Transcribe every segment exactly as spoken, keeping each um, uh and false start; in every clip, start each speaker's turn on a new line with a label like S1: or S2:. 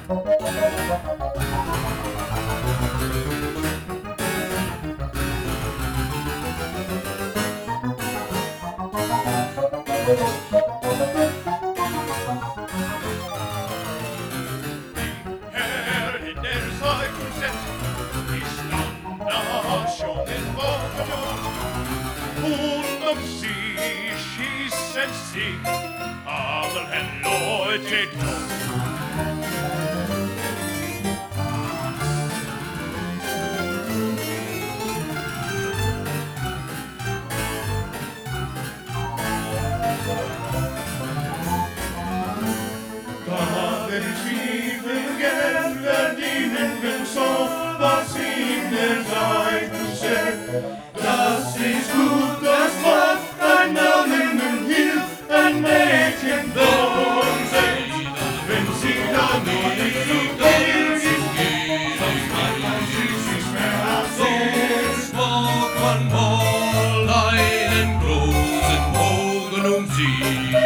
S1: Här hinner Sarkoset i standardnationen bakom hon om sich schießen sich aber hen Leute doch verdienen wir so, was ihnen sei. Das ist gut, das Wort, ein Namen hilft, ein Mädchen wohnt sich. Wenn sie da nicht zu gehen ist, sonst kann man sie nicht mehr sehen.
S2: So mag man wohl einen großen Bogen um sie.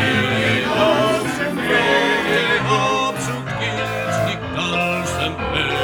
S2: Some